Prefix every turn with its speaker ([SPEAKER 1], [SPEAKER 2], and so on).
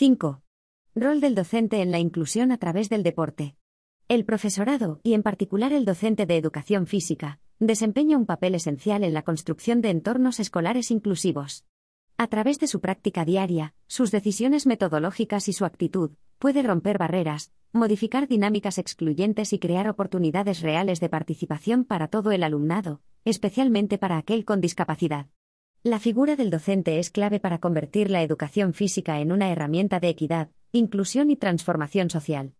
[SPEAKER 1] 5. Rol del docente en la inclusión a través del deporte. El profesorado, y en particular el docente de educación física, desempeña un papel esencial en la construcción de entornos escolares inclusivos. A través de su práctica diaria, sus decisiones metodológicas y su actitud, puede romper barreras, modificar dinámicas excluyentes y crear oportunidades reales de participación para todo el alumnado, especialmente para aquel con discapacidad. La figura del docente es clave para convertir la educación física en una herramienta de equidad, inclusión y transformación social.